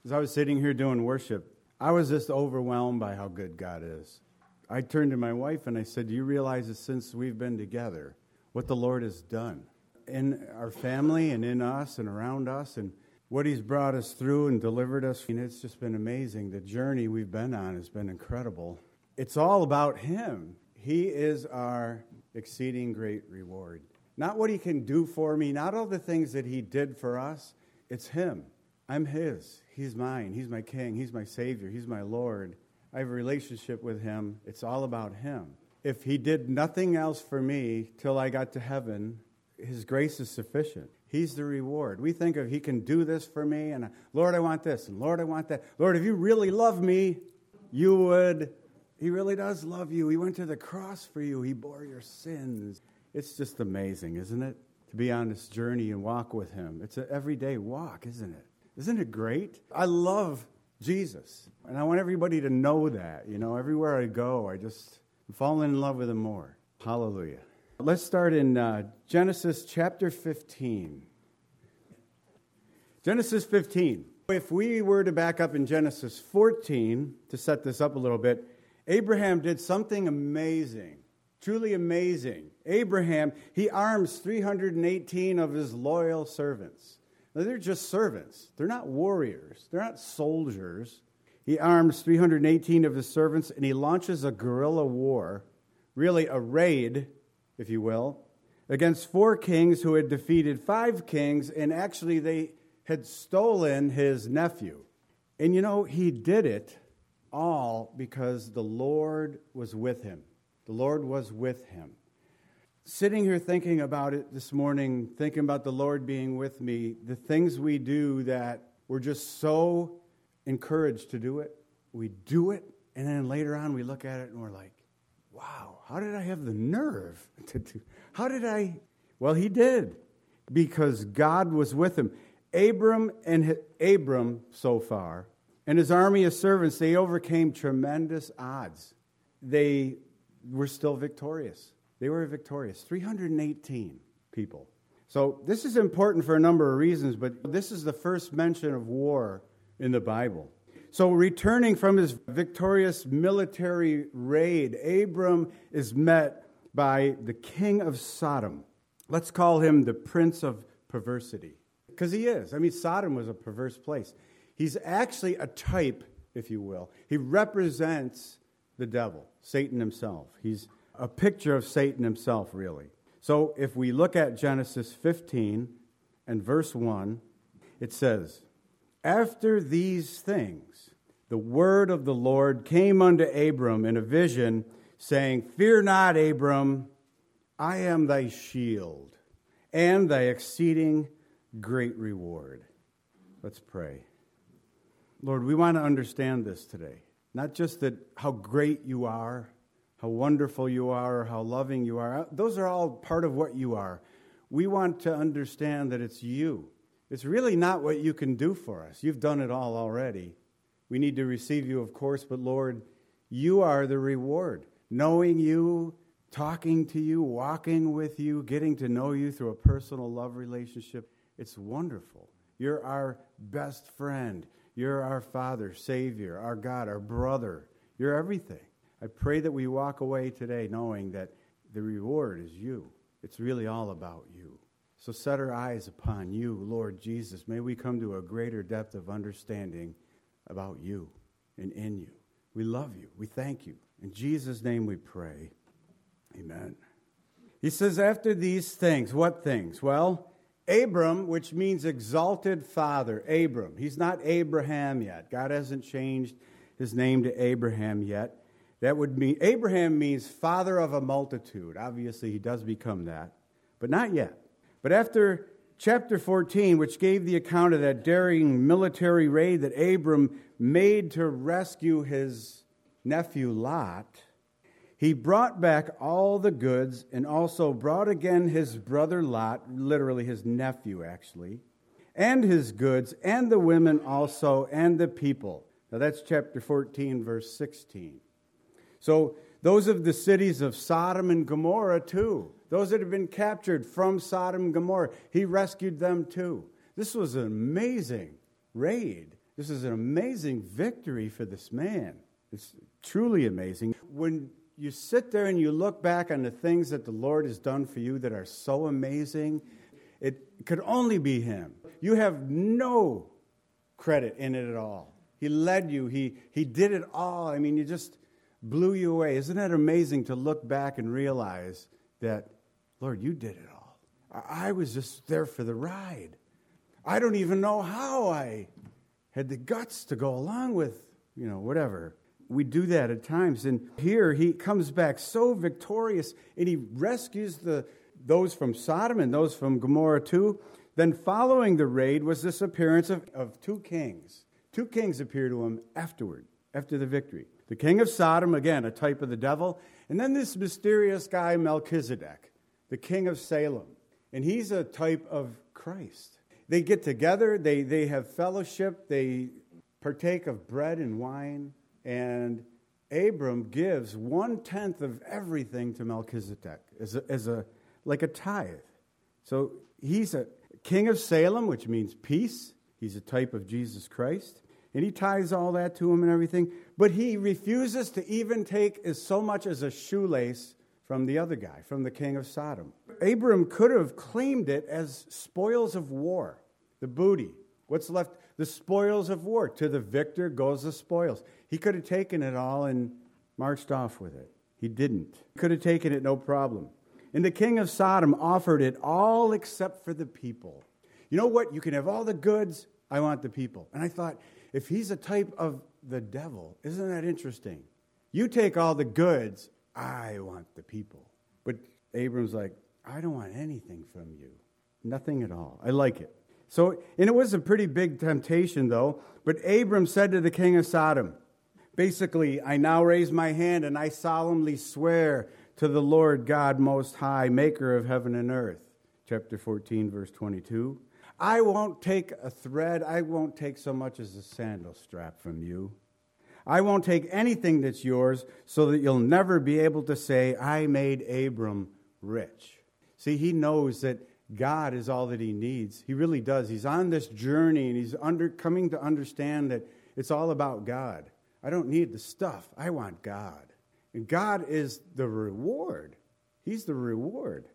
As I was sitting here doing worship, I was just overwhelmed by how good God is. I turned to my wife and I said, do you realize that since we've been together, what the Lord has done in our family and in us and around us and what He's brought us through and delivered us? And it's just been amazing. The journey we've been on has been incredible. It's all about Him. He is our exceeding great reward. Not what He can do for me, not all the things that He did for us. It's Him. I'm His. He's mine. He's my King. He's my Savior. He's my Lord. I have a relationship with Him. It's all about Him. If He did nothing else for me till I got to heaven, His grace is sufficient. He's the reward. We think of He can do this for me, and Lord, I want this, and Lord, I want that. Lord, if you really love me, you would. He really does love you. He went to the cross for you. He bore your sins. It's just amazing, isn't it? To be on this journey and walk with Him. It's an everyday walk, isn't it? Isn't it great? I love Jesus, and I want everybody to know that. You know, everywhere I go, I'm falling in love with Him more. Hallelujah. Let's start in Genesis chapter 15. Genesis 15. If we were to back up in Genesis 14, to set this up a little bit, Abraham did something amazing, truly amazing. Abraham, he arms 318 of his loyal servants. Now, they're just servants. They're not warriors. They're not soldiers. He arms 318 of his servants, and he launches a guerrilla war, really a raid, if you will, against 4 kings who had defeated 5 kings, and actually they had stolen his nephew. And you know, he did it all because the Lord was with him. The Lord was with him. Sitting here thinking about it this morning, thinking about the Lord being with me, the things we do that we're just so encouraged to do it, we do it, and then later on we look at it and we're like, wow, how did I have the nerve to do? How did I? Well, he did, because God was with him. Abram so far, and his army of servants, they overcame tremendous odds. They were still victorious. They were victorious. 318 people. So this is important for a number of reasons, but this is the first mention of war in the Bible. So returning from his victorious military raid, Abram is met by the king of Sodom. Let's call him the prince of perversity, because he is. I mean, Sodom was a perverse place. He's actually a type, if you will. He represents the devil, Satan himself. He's a picture of Satan himself, really. So if we look at Genesis 15 and verse 1, it says, after these things, the word of the Lord came unto Abram in a vision, saying, fear not, Abram, I am thy shield and thy exceeding great reward. Let's pray. Lord, we want to understand this today. Not just that how great you are, how wonderful you are, or how loving you are. Those are all part of what you are. We want to understand that it's you. It's really not what you can do for us. You've done it all already. We need to receive you, of course, but Lord, you are the reward. Knowing you, talking to you, walking with you, getting to know you through a personal love relationship, it's wonderful. You're our best friend. You're our Father, Savior, our God, our brother. You're everything. I pray that we walk away today knowing that the reward is you. It's really all about you. So set our eyes upon you, Lord Jesus. May we come to a greater depth of understanding about you and in you. We love you. We thank you. In Jesus' name we pray. Amen. He says, after these things, what things? Well, Abram, which means exalted father, Abram. He's not Abraham yet. God hasn't changed his name to Abraham yet. That would mean, Abraham means father of a multitude. Obviously, he does become that, but not yet. But after chapter 14, which gave the account of that daring military raid that Abram made to rescue his nephew Lot, he brought back all the goods and also brought again his brother Lot, literally his nephew actually, and his goods, and the women also, and the people. Now that's chapter 14, verse 16. So those of the cities of Sodom and Gomorrah too, those that had been captured from Sodom and Gomorrah, he rescued them too. This was an amazing raid. This is an amazing victory for this man. It's truly amazing. When you sit there and you look back on the things that the Lord has done for you that are so amazing, it could only be him. You have no credit in it at all. He led you. He did it all. I mean, he just blew you away. Isn't that amazing to look back and realize that, Lord, you did it all. I was just there for the ride. I don't even know how I had the guts to go along with, whatever. We do that at times. And here he comes back so victorious, and he rescues those from Sodom and those from Gomorrah too. Then following the raid was this appearance of two kings. Two kings appear to him after the victory. The king of Sodom, again, a type of the devil. And then this mysterious guy, Melchizedek, the king of Salem. And he's a type of Christ. They get together, they have fellowship, they partake of bread and wine, and Abram gives 1/10 of everything to Melchizedek as a tithe. So he's a king of Salem, which means peace. He's a type of Jesus Christ. And he tithes all that to him and everything. But he refuses to even take so much as a shoelace from the other guy, from the king of Sodom. Abram could have claimed it as spoils of war, the booty. What's left? The spoils of war. To the victor goes the spoils. He could have taken it all and marched off with it. He didn't. He could have taken it, no problem. And the king of Sodom offered it all except for the people. You know what? You can have all the goods. I want the people. And I thought, if he's a type of the devil, isn't that interesting? You take all the goods. I want the people. But Abram's like, I don't want anything from you. Nothing at all. I like it. So, and it was a pretty big temptation, though. But Abram said to the king of Sodom, basically, I now raise my hand and I solemnly swear to the Lord God Most High, maker of heaven and earth. Chapter 14, verse 22. I won't take a thread. I won't take so much as a sandal strap from you. I won't take anything that's yours so that you'll never be able to say, I made Abram rich. See, he knows that God is all that he needs. He really does. He's on this journey, and he's coming to understand that it's all about God. I don't need the stuff. I want God. And God is the reward. He's the reward.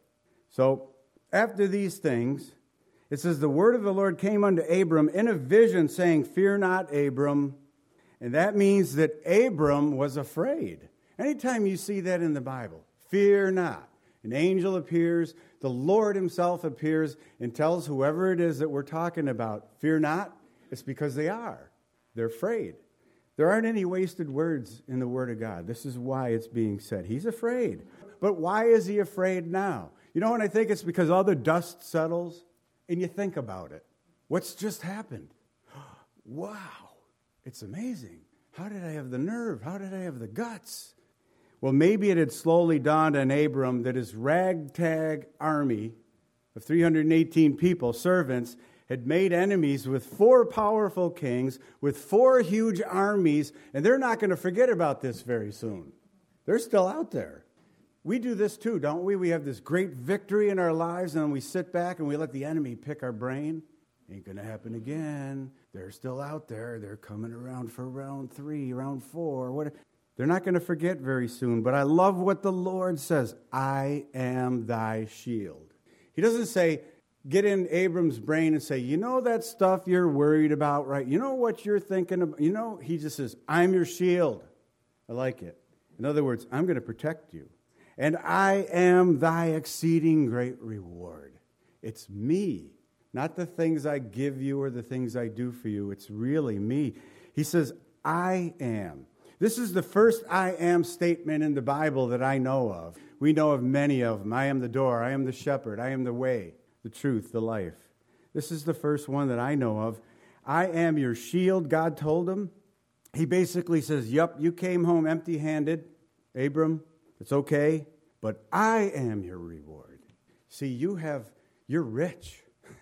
So after these things, it says, the word of the Lord came unto Abram in a vision, saying, Fear not, Abram. And that means that Abram was afraid. Anytime you see that in the Bible, fear not. An angel appears, the Lord himself appears and tells whoever it is that we're talking about, fear not, it's because they are. They're afraid. There aren't any wasted words in the Word of God. This is why it's being said. He's afraid. But why is he afraid now? You know what I think? It's because all the dust settles and you think about it. What's just happened? Wow. It's amazing. How did I have the nerve? How did I have the guts? Well, maybe it had slowly dawned on Abram that his ragtag army of 318 people, servants, had made enemies with 4 powerful kings, with 4 huge armies, and they're not going to forget about this very soon. They're still out there. We do this too, don't we? We have this great victory in our lives, and we sit back and we let the enemy pick our brain. Ain't going to happen again. They're still out there. They're coming around for round 3, round 4. What? They're not going to forget very soon. But I love what the Lord says. I am thy shield. He doesn't say, get in Abram's brain and say, you know that stuff you're worried about, right? You know what you're thinking about? You know, he just says, I'm your shield. I like it. In other words, I'm going to protect you. And I am thy exceeding great reward. It's me. Not the things I give you or the things I do for you. It's really me. He says, I am. This is the first I am statement in the Bible that I know of. We know of many of them. I am the door. I am the shepherd. I am the way, the truth, the life. This is the first one that I know of. I am your shield, God told him. He basically says, yep, you came home empty-handed, Abram. It's okay. But I am your reward. See, you're rich.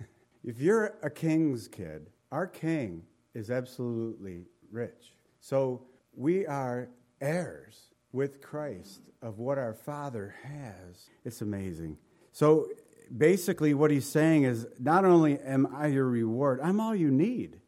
If you're a king's kid, our king is absolutely rich. So we are heirs with Christ of what our Father has. It's amazing. So basically what he's saying is, not only am I your reward, I'm all you need.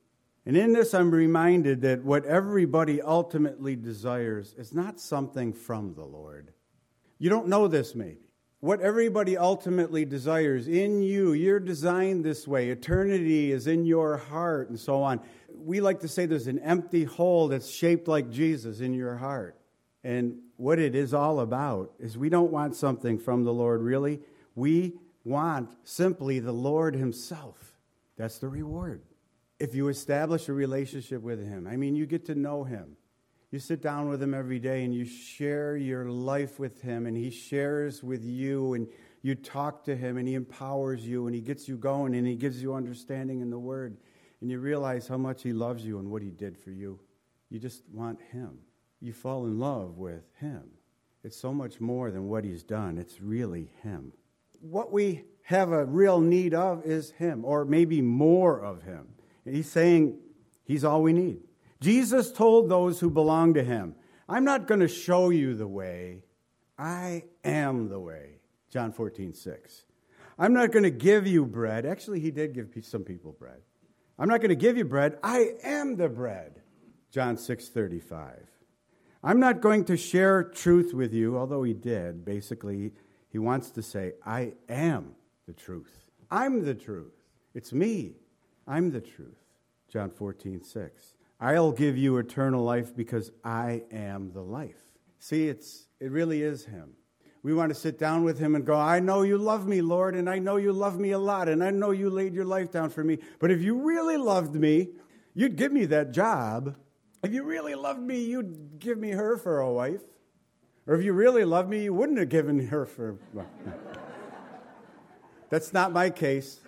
And in this, I'm reminded that what everybody ultimately desires is not something from the Lord. You don't know this, maybe. What everybody ultimately desires in you, you're designed this way. Eternity is in your heart and so on. We like to say there's an empty hole that's shaped like Jesus in your heart. And what it is all about is we don't want something from the Lord, really. We want simply the Lord himself. That's the reward. If you establish a relationship with him, I mean, you get to know him. You sit down with him every day and you share your life with him, and he shares with you, and you talk to him, and he empowers you, and he gets you going, and he gives you understanding in the word, and you realize how much he loves you and what he did for you. You just want him. You fall in love with him. It's so much more than what he's done. It's really him. What we have a real need of is him, or maybe more of him. And he's saying he's all we need. Jesus told those who belong to him, I'm not going to show you the way. I am the way. John 14:6. I'm not going to give you bread. Actually, he did give some people bread. I'm not going to give you bread. I am the bread. John 6:35. I'm not going to share truth with you, although he did. Basically, he wants to say, I am the truth. I'm the truth. It's me. I'm the truth. John 14:6. I'll give you eternal life because I am the life. See, it really is him. We want to sit down with him and go, I know you love me, Lord, and I know you love me a lot, and I know you laid your life down for me. But if you really loved me, you'd give me that job. If you really loved me, you'd give me her for a wife. Or if you really loved me, you wouldn't have given her for... Well, that's not my case.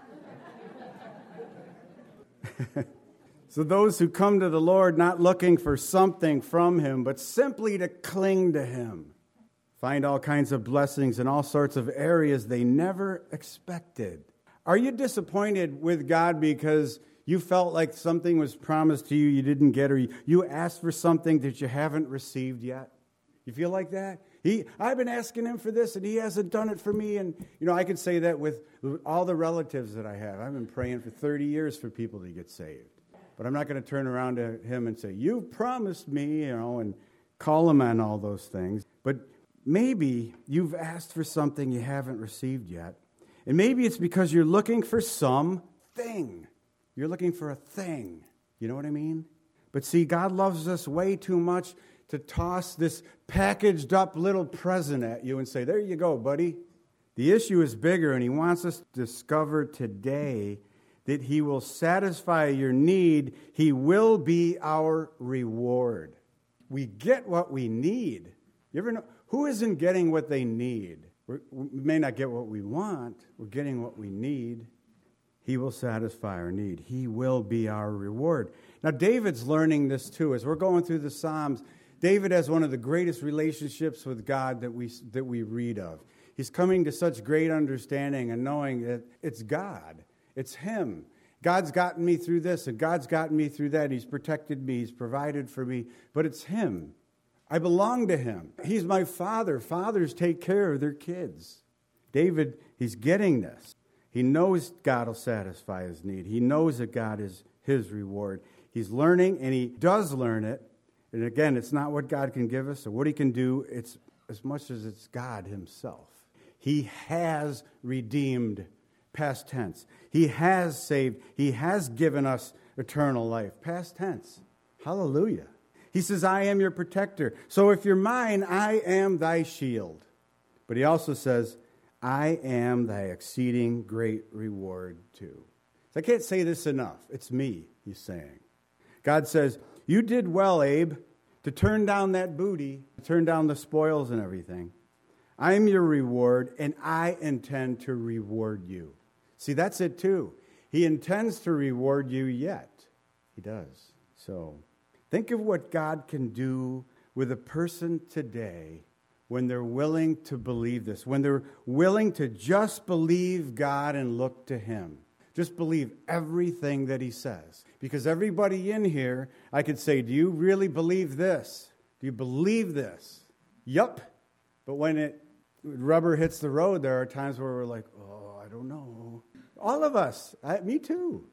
So those who come to the Lord not looking for something from him, but simply to cling to him, find all kinds of blessings in all sorts of areas they never expected. Are you disappointed with God because you felt like something was promised to you you didn't get, or you asked for something that you haven't received yet? You feel like that? I've been asking him for this, and he hasn't done it for me. And, I could say that with all the relatives that I have. I've been praying for 30 years for people to get saved. But I'm not going to turn around to him and say, you promised me, and call him on all those things. But maybe you've asked for something you haven't received yet. And maybe it's because you're looking for something. You're looking for a thing. You know what I mean? But see, God loves us way too much to toss this packaged up little present at you and say, there you go, buddy. The issue is bigger, and he wants us to discover today that he will satisfy your need. He will be our reward. We get what we need. You ever know, who isn't getting what they need? We may not get what we want. We're getting what we need. He will satisfy our need. He will be our reward. Now, David's learning this too. As we're going through the Psalms, David has one of the greatest relationships with God that we read of. He's coming to such great understanding and knowing that it's God. It's him. God's gotten me through this, and God's gotten me through that. He's protected me. He's provided for me. But it's him. I belong to him. He's my father. Fathers take care of their kids. David, he's getting this. He knows God will satisfy his need. He knows that God is his reward. He's learning, and he does learn it. And again, it's not what God can give us or what he can do. It's as much as it's God himself. He has redeemed, past tense. He has saved. He has given us eternal life, past tense. Hallelujah. He says, I am your protector. So if you're mine, I am thy shield. But he also says, I am thy exceeding great reward too. So I can't say this enough. It's me, he's saying. God says, you did well, Abe, to turn down that booty, to turn down the spoils and everything. I'm your reward, and I intend to reward you. See, that's it too. He intends to reward you yet. He does. So think of what God can do with a person today when they're willing to believe this, when they're willing to just believe God and look to him. Just believe everything that he says. Because everybody in here, I could say, do you really believe this? Do you believe this? Yup. But when rubber hits the road, there are times where we're like, oh, I don't know. All of us. Me too.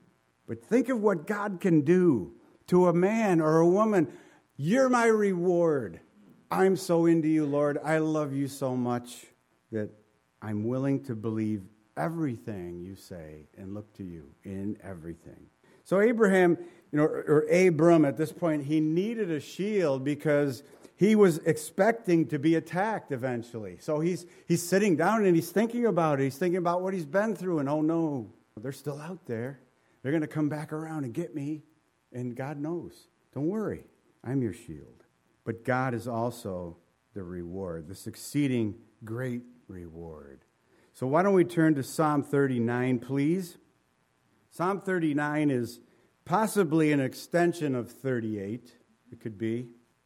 But think of what God can do to a man or a woman. You're my reward. I'm so into you, Lord. I love you so much that I'm willing to believe everything you say and look to you in everything. So Abraham, or Abram at this point, he needed a shield because he was expecting to be attacked eventually. So he's sitting down and he's thinking about it. He's thinking about what he's been through, and oh no, they're still out there. They're going to come back around and get me, and God knows. Don't worry, I'm your shield. But God is also the reward, the succeeding great reward. So why don't we turn to Psalm 39, please? Psalm 39 is possibly an extension of 38. It could be.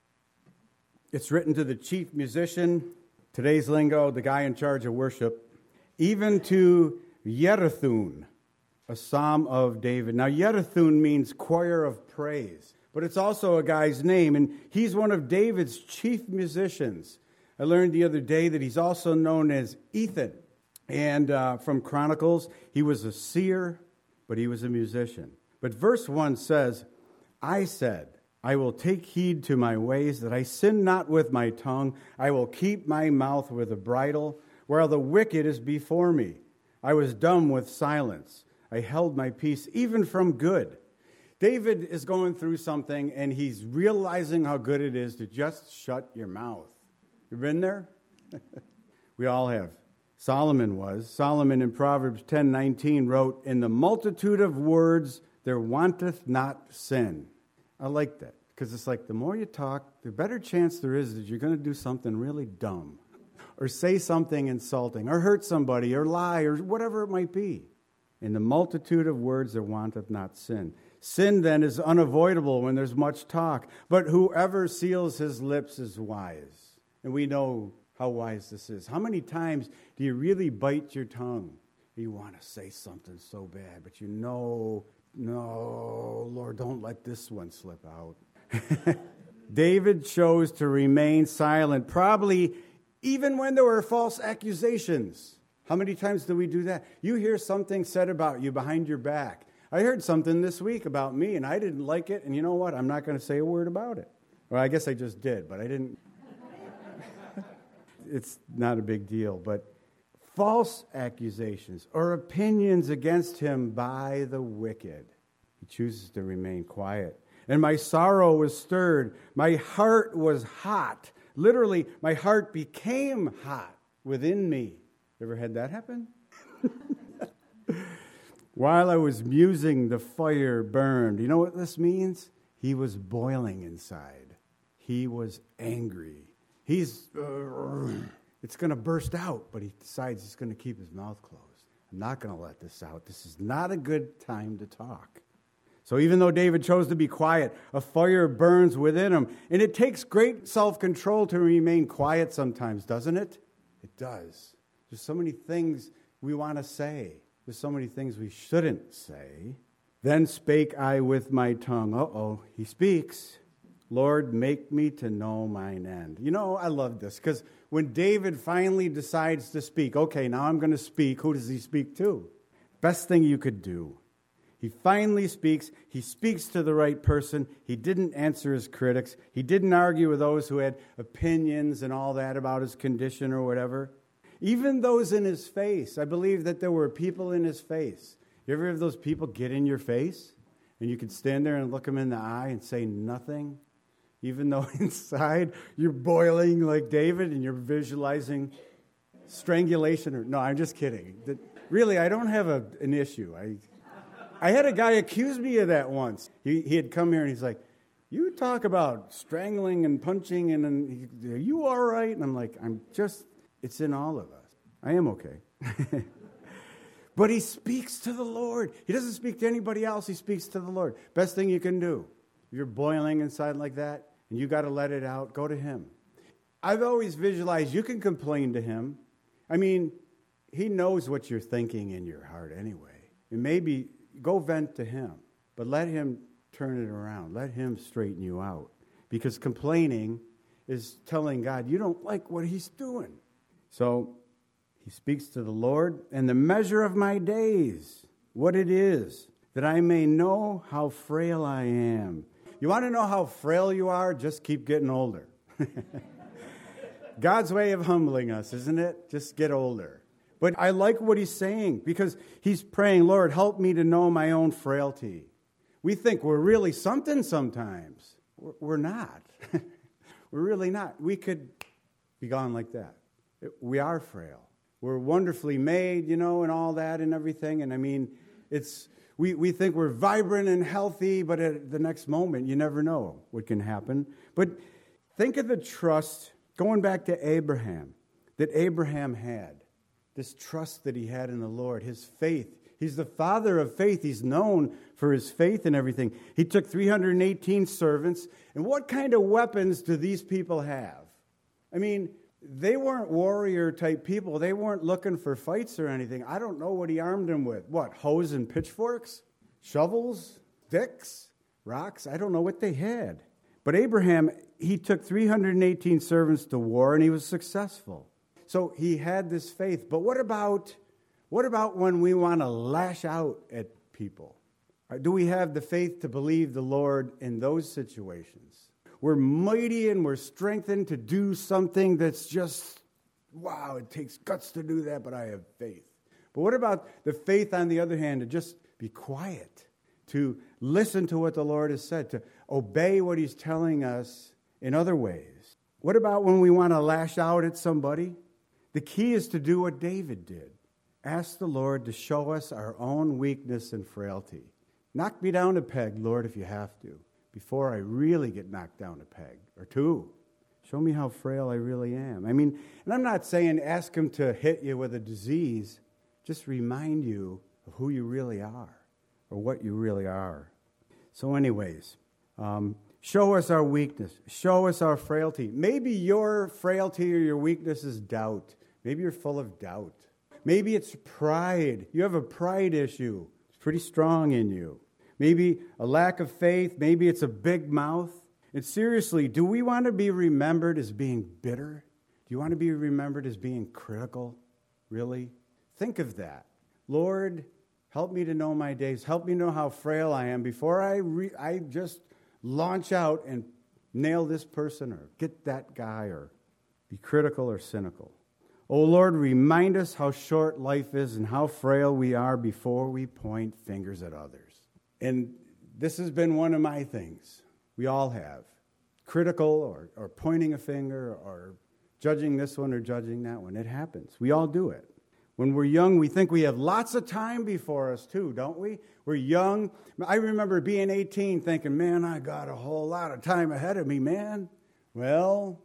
It's written to the chief musician, today's lingo, the guy in charge of worship, even to Yerathun, a psalm of David. Now, Yerathun means choir of praise, but it's also a guy's name, and he's one of David's chief musicians. I learned the other day that he's also known as Ethan. And from Chronicles, he was a seer, but he was a musician. But verse 1 says, I said, I will take heed to my ways, that I sin not with my tongue. I will keep my mouth with a bridle, while the wicked is before me. I was dumb with silence. I held my peace, even from good. David is going through something, and he's realizing how good it is to just shut your mouth. You been there? We all have. Solomon in Proverbs 10:19 wrote, in the multitude of words there wanteth not sin. I like that, because it's like the more you talk, the better chance there is that you're going to do something really dumb, or say something insulting, or hurt somebody, or lie, or whatever it might be. In the multitude of words there wanteth not sin. Sin, then, is unavoidable when there's much talk, but whoever seals his lips is wise. And we know how wise this is. How many times do you really bite your tongue? You want to say something so bad, but you know, no, Lord, don't let this one slip out. David chose to remain silent, probably even when there were false accusations. How many times do we do that? You hear something said about you behind your back. I heard something this week about me, and I didn't like it, and you know what? I'm not going to say a word about it. Well, I guess I just did, but I didn't. It's not a big deal, but false accusations or opinions against him by the wicked. He chooses to remain quiet. And my sorrow was stirred. My heart was hot. Literally, my heart became hot within me. Ever had that happen? While I was musing, the fire burned. You know what this means? He was boiling inside. He was angry. It's going to burst out, but he decides he's going to keep his mouth closed. I'm not going to let this out. This is not a good time to talk. So even though David chose to be quiet, a fire burns within him. And it takes great self-control to remain quiet sometimes, doesn't it? It does. There's so many things we want to say. There's so many things we shouldn't say. Then spake I with my tongue. He speaks. Lord, make me to know mine end. You know, I love this, because when David finally decides to speak, okay, now I'm going to speak, who does he speak to? Best thing you could do. He finally speaks. He speaks to the right person. He didn't answer his critics. He didn't argue with those who had opinions and all that about his condition or whatever. Even those in his face. I believe that there were people in his face. You ever have those people get in your face? And you can stand there and look them in the eye and say nothing? Even though inside you're boiling like David and you're visualizing strangulation. No, I'm just kidding. Really, I don't have an issue. I had a guy accuse me of that once. He had come here and he's like, you talk about strangling and punching, and are you all right? And I'm like, it's in all of us. I am okay. But he speaks to the Lord. He doesn't speak to anybody else. He speaks to the Lord. Best thing you can do. If you're boiling inside like that, and you got to let it out, go to him. I've always visualized you can complain to him. I mean, he knows what you're thinking in your heart anyway. And maybe go vent to him, but let him turn it around. Let him straighten you out. Because complaining is telling God you don't like what he's doing. So he speaks to the Lord, and the measure of my days, what it is, that I may know how frail I am. You want to know how frail you are? Just keep getting older. God's way of humbling us, isn't it? Just get older. But I like what he's saying because he's praying, Lord, help me to know my own frailty. We think we're really something sometimes. We're not. We're really not. We could be gone like that. We are frail. We're wonderfully made, and all that and everything. And I mean, we think we're vibrant and healthy, but at the next moment, you never know what can happen. But think of the trust, going back to Abraham, that Abraham had. This trust that he had in the Lord, his faith. He's the father of faith. He's known for his faith and everything. He took 318 servants. And what kind of weapons do these people have? I mean, they weren't warrior-type people. They weren't looking for fights or anything. I don't know what he armed them with. What, hoes and pitchforks? Shovels? Sticks? Rocks? I don't know what they had. But Abraham, he took 318 servants to war, and he was successful. So he had this faith. But what about when we want to lash out at people? Do we have the faith to believe the Lord in those situations? We're mighty and we're strengthened to do something that's just, wow, it takes guts to do that, but I have faith. But what about the faith, on the other hand, to just be quiet, to listen to what the Lord has said, to obey what he's telling us in other ways? What about when we want to lash out at somebody? The key is to do what David did. Ask the Lord to show us our own weakness and frailty. Knock me down a peg, Lord, if you have to, before I really get knocked down a peg or two. Show me how frail I really am. I mean, and I'm not saying ask him to hit you with a disease. Just remind you of who you really are or what you really are. So anyways, show us our weakness. Show us our frailty. Maybe your frailty or your weakness is doubt. Maybe you're full of doubt. Maybe it's pride. You have a pride issue. It's pretty strong in you. Maybe a lack of faith. Maybe it's a big mouth. And seriously, do we want to be remembered as being bitter? Do you want to be remembered as being critical? Really? Think of that. Lord, help me to know my days. Help me know how frail I am before I just launch out and nail this person or get that guy or be critical or cynical. Oh, Lord, remind us how short life is and how frail we are before we point fingers at others. And this has been one of my things. We all have. Critical or pointing a finger or judging this one or judging that one. It happens. We all do it. When we're young, we think we have lots of time before us too, don't we? We're young. I remember being 18 thinking, man, I got a whole lot of time ahead of me, man. Well,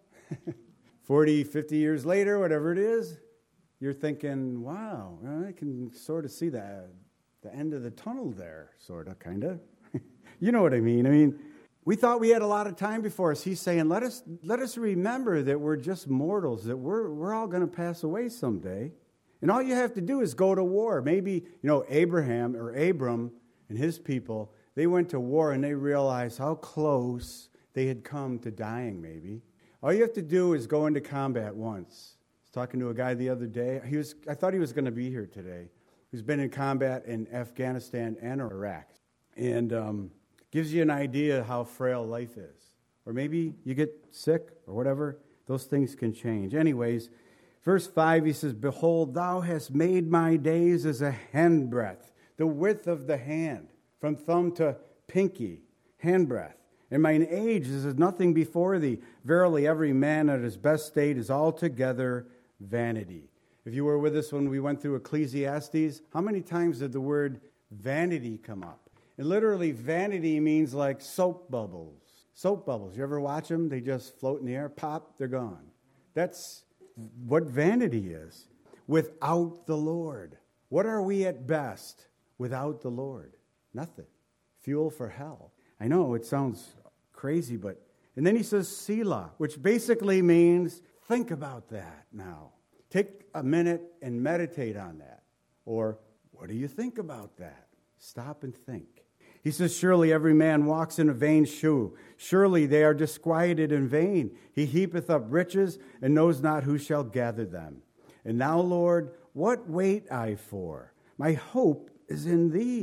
40, 50 years later, whatever it is, you're thinking, wow, I can sort of see the end of the tunnel there, sort of, kind of. You know what I mean? I mean, we thought we had a lot of time before us. He's saying, let us remember that we're just mortals, that we're all going to pass away someday. And all you have to do is go to war. Maybe, Abraham or Abram and his people, they went to war and they realized how close they had come to dying, maybe. All you have to do is go into combat once. I was talking to a guy the other day. I thought he was going to be here today. He's been in combat in Afghanistan and Iraq. And gives you an idea how frail life is. Or maybe you get sick or whatever. Those things can change. Anyways, verse 5, he says, behold, thou hast made my days as a handbreadth, the width of the hand, from thumb to pinky, handbreadth. And mine age is as nothing before thee. Verily, every man at his best state is altogether vanity. If you were with us when we went through Ecclesiastes, how many times did the word vanity come up? And literally, vanity means like soap bubbles. Soap bubbles. You ever watch them? They just float in the air, pop, they're gone. That's what vanity is. Without the Lord. What are we at best without the Lord? Nothing. Fuel for hell. I know it sounds crazy, but... And then he says Selah, which basically means think about that now. Take a minute and meditate on that. Or, what do you think about that? Stop and think. He says, surely every man walks in a vain shoe. Surely they are disquieted in vain. He heapeth up riches and knows not who shall gather them. And now, Lord, what wait I for? My hope is in thee.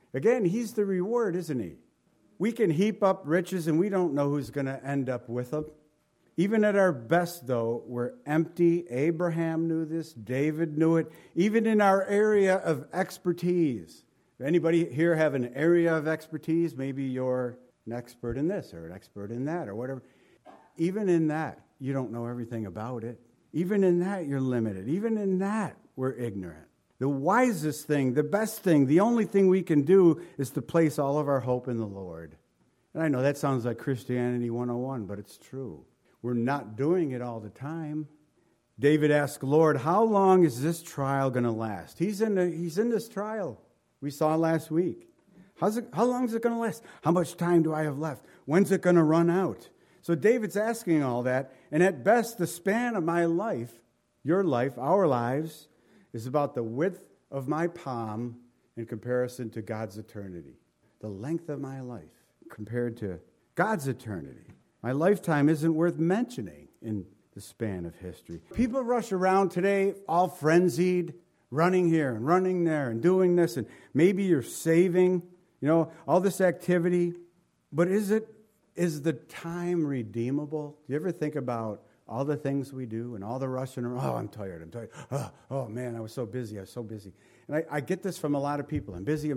Again, he's the reward, isn't he? We can heap up riches and we don't know who's going to end up with them. Even at our best, though, we're empty. Abraham knew this. David knew it. Even in our area of expertise. Anybody here have an area of expertise? Maybe you're an expert in this or an expert in that or whatever. Even in that, you don't know everything about it. Even in that, you're limited. Even in that, we're ignorant. The wisest thing, the best thing, the only thing we can do is to place all of our hope in the Lord. And I know that sounds like Christianity 101, but it's true. We're not doing it all the time. David asked, Lord, how long is this trial going to last? He's in this trial we saw last week. How long is it going to last? How much time do I have left? When's it going to run out? So David's asking all that, and at best, the span of my life, your life, our lives, is about the width of my palm in comparison to God's eternity. The length of my life compared to God's eternity. My lifetime isn't worth mentioning in the span of history. People rush around today all frenzied, running here and running there and doing this, and maybe you're saving, all this activity. But is the time redeemable? Do you ever think about all the things we do and all the rushing around? Oh, I'm tired. Oh, man, I was so busy. And I get this from a lot of people. I'm busy.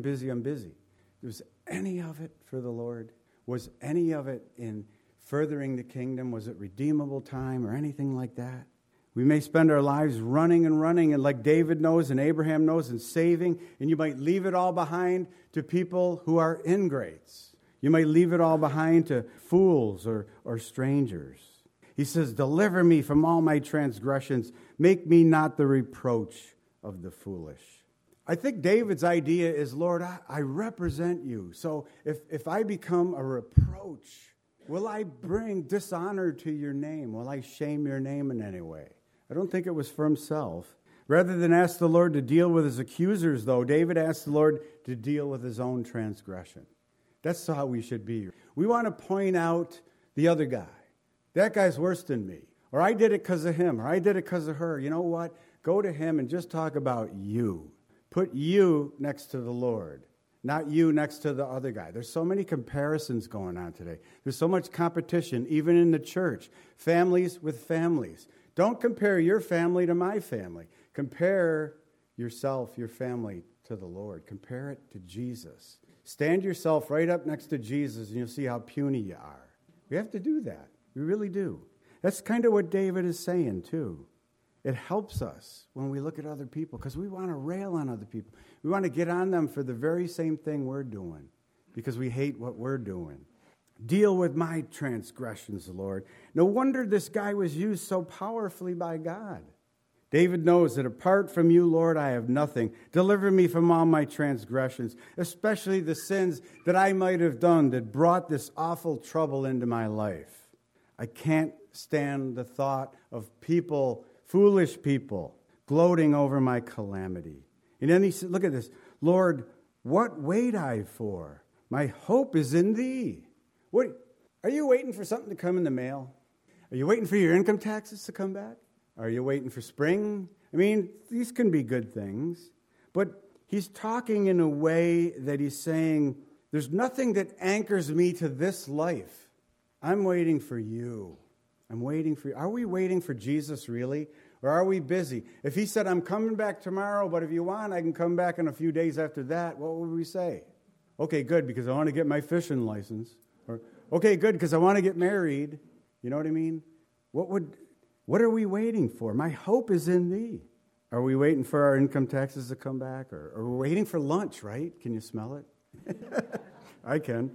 Was any of it for the Lord? Was any of it in furthering the kingdom? Was it redeemable time or anything like that? We may spend our lives running, and like David knows and Abraham knows, and saving, and you might leave it all behind to people who are ingrates. You might leave it all behind to fools or strangers. He says, deliver me from all my transgressions. Make me not the reproach of the foolish. I think David's idea is, Lord, I represent you. So if I become a reproach, will I bring dishonor to your name? Will I shame your name in any way? I don't think it was for himself. Rather than ask the Lord to deal with his accusers, though, David asked the Lord to deal with his own transgression. That's how we should be. We want to point out the other guy. That guy's worse than me. Or I did it because of him. Or I did it because of her. You know what? Go to him and just talk about you. Put you next to the Lord, not you next to the other guy. There's so many comparisons going on today. There's so much competition, even in the church. Families with families. Don't compare your family to my family. Compare yourself, your family, to the Lord. Compare it to Jesus. Stand yourself right up next to Jesus, and you'll see how puny you are. We have to do that. We really do. That's kind of what David is saying, too. It helps us when we look at other people because we want to rail on other people. We want to get on them for the very same thing we're doing because we hate what we're doing. Deal with my transgressions, Lord. No wonder this guy was used so powerfully by God. David knows that apart from you, Lord, I have nothing. Deliver me from all my transgressions, especially the sins that I might have done that brought this awful trouble into my life. I can't stand the thought of people, foolish people, gloating over my calamity. And then he said, look at this. Lord, what wait I for? My hope is in thee. What? Are you waiting for something to come in the mail? Are you waiting for your income taxes to come back? Are you waiting for spring? I mean, these can be good things. But he's talking in a way that he's saying, there's nothing that anchors me to this life. I'm waiting for you. I'm waiting for you. Are we waiting for Jesus really? Or are we busy? If he said, I'm coming back tomorrow, but if you want, I can come back in a few days after that, what would we say? Okay, good, because I want to get my fishing license. Or, okay, good, because I want to get married. You know what I mean? What are we waiting for? My hope is in thee. Are we waiting for our income taxes to come back? Or we're waiting for lunch, right? Can you smell it? I can.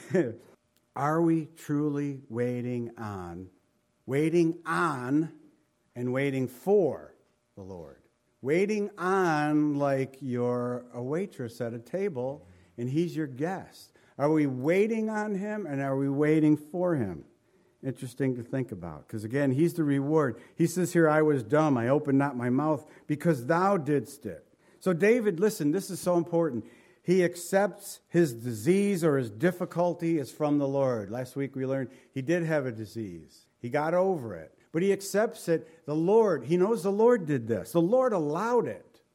Are we truly waiting on and waiting for the Lord? Waiting on like you're a waitress at a table and he's your guest. Are we waiting on him and are we waiting for him? Interesting to think about. Because again, he's the reward. He says here, I was dumb. I opened not my mouth because thou didst it. So David, listen, this is so important. He accepts his disease or his difficulty is from the Lord. Last week we learned he did have a disease. He got over it. But he accepts it. The Lord, he knows the Lord did this. The Lord allowed it.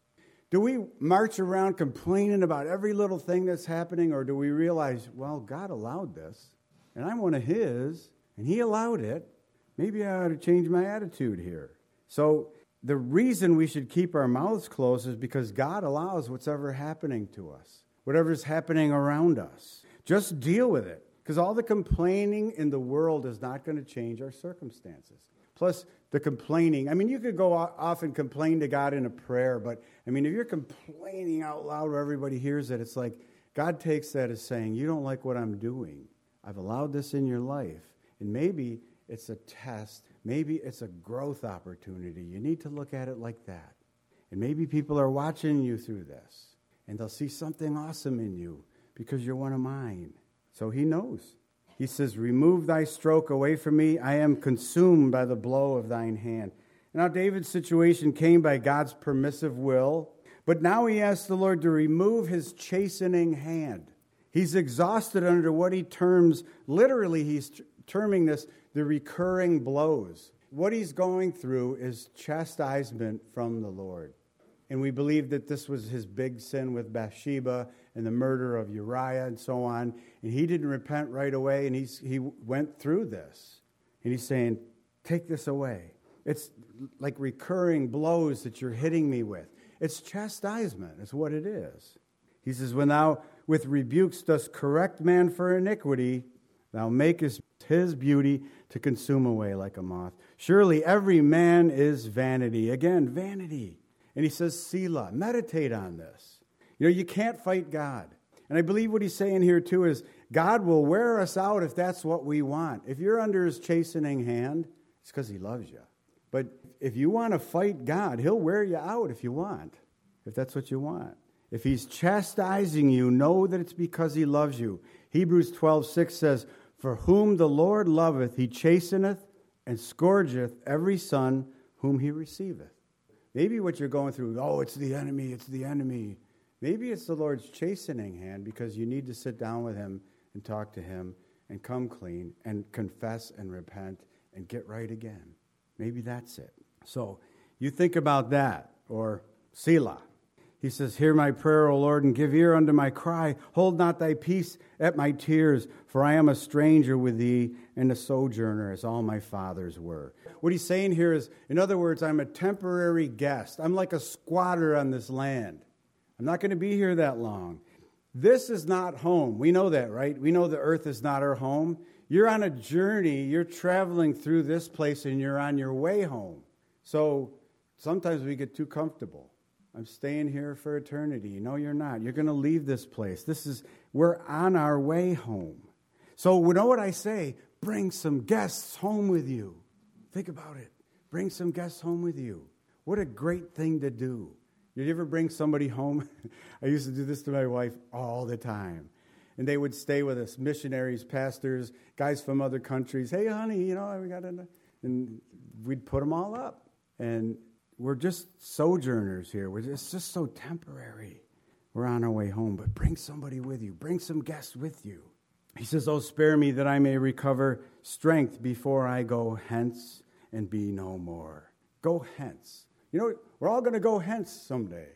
Do we march around complaining about every little thing that's happening, or do we realize, well, God allowed this, and I'm one of His, and He allowed it. Maybe I ought to change my attitude here. So the reason we should keep our mouths closed is because God allows whatever happening to us, whatever's happening around us. Just deal with it, because all the complaining in the world is not going to change our circumstances. Plus, the complaining, I mean, you could go off and complain to God in a prayer, but, I mean, if you're complaining out loud where everybody hears it, it's like God takes that as saying, you don't like what I'm doing. I've allowed this in your life, and maybe it's a test. Maybe it's a growth opportunity. You need to look at it like that. And maybe people are watching you through this, and they'll see something awesome in you because you're one of mine. So He knows. He says, remove thy stroke away from me. I am consumed by the blow of thine hand. Now, David's situation came by God's permissive will, but now he asks the Lord to remove his chastening hand. He's exhausted under what he terms, literally he's terming this, the recurring blows. What he's going through is chastisement from the Lord. And we believe that this was his big sin with Bathsheba and the murder of Uriah and so on. And he didn't repent right away, and he went through this. And he's saying, take this away. It's like recurring blows that you're hitting me with. It's chastisement. It's what it is. He says, when thou with rebukes dost correct man for iniquity, thou makest his beauty to consume away like a moth. Surely every man is vanity. Again, vanity. And he says, Selah, meditate on this. You know, you can't fight God. And I believe what he's saying here too is God will wear us out if that's what we want. If you're under his chastening hand, it's because he loves you. But if you want to fight God, he'll wear you out if you want, if that's what you want. If he's chastising you, know that it's because he loves you. Hebrews 12:6 says, for whom the Lord loveth, he chasteneth and scourgeth every son whom he receiveth. Maybe what you're going through, oh, it's the enemy, it's the enemy. Maybe it's the Lord's chastening hand because you need to sit down with him and talk to him and come clean and confess and repent and get right again. Maybe that's it. So you think about that, or Selah. He says, hear my prayer, O Lord, and give ear unto my cry. Hold not thy peace at my tears, for I am a stranger with thee and a sojourner, as all my fathers were. What he's saying here is, in other words, I'm a temporary guest. I'm like a squatter on this land. I'm not going to be here that long. This is not home. We know that, right? We know the earth is not our home. You're on a journey. You're traveling through this place, and you're on your way home. So sometimes we get too comfortable. I'm staying here for eternity. No, you're not. You're going to leave this place. We're on our way home. So you know what I say? Bring some guests home with you. Think about it. Bring some guests home with you. What a great thing to do. Did you ever bring somebody home? I used to do this to my wife all the time. And they would stay with us, missionaries, pastors, guys from other countries. Hey, honey, we got to... And we'd put them all up. And we're just sojourners here. It's just so temporary. We're on our way home, but bring somebody with you. Bring some guests with you. He says, oh, spare me that I may recover strength before I go hence and be no more. Go hence. We're all going to go hence someday.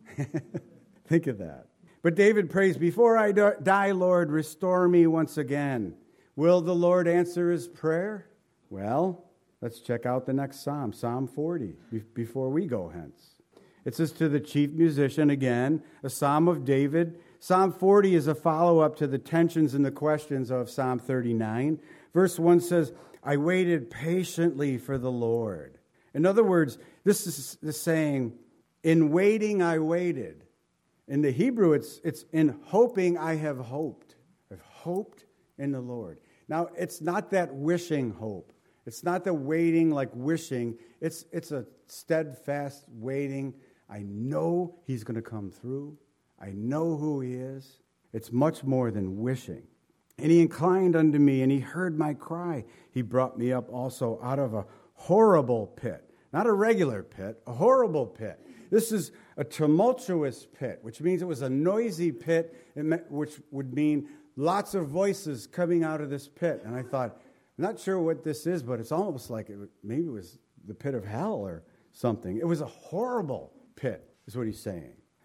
Think of that. But David prays, before I die, Lord, restore me once again. Will the Lord answer his prayer? Well, let's check out the next psalm, Psalm 40, before we go hence. It says, to the chief musician, again, a psalm of David. Psalm 40 is a follow-up to the tensions and the questions of Psalm 39. Verse 1 says, I waited patiently for the Lord. In other words, this is the saying, in waiting I waited. In the Hebrew, it's in hoping I have hoped. I've hoped in the Lord. Now, it's not that wishing hope. It's not the waiting like wishing. It's a steadfast waiting. I know he's going to come through. I know who he is. It's much more than wishing. And he inclined unto me, and he heard my cry. He brought me up also out of a horrible pit. Not a regular pit, a horrible pit. This is a tumultuous pit, which means it was a noisy pit, which would mean lots of voices coming out of this pit. And I thought, I'm not sure what this is, but it's almost like maybe it was the pit of hell or something. It was a horrible pit, is what he's saying.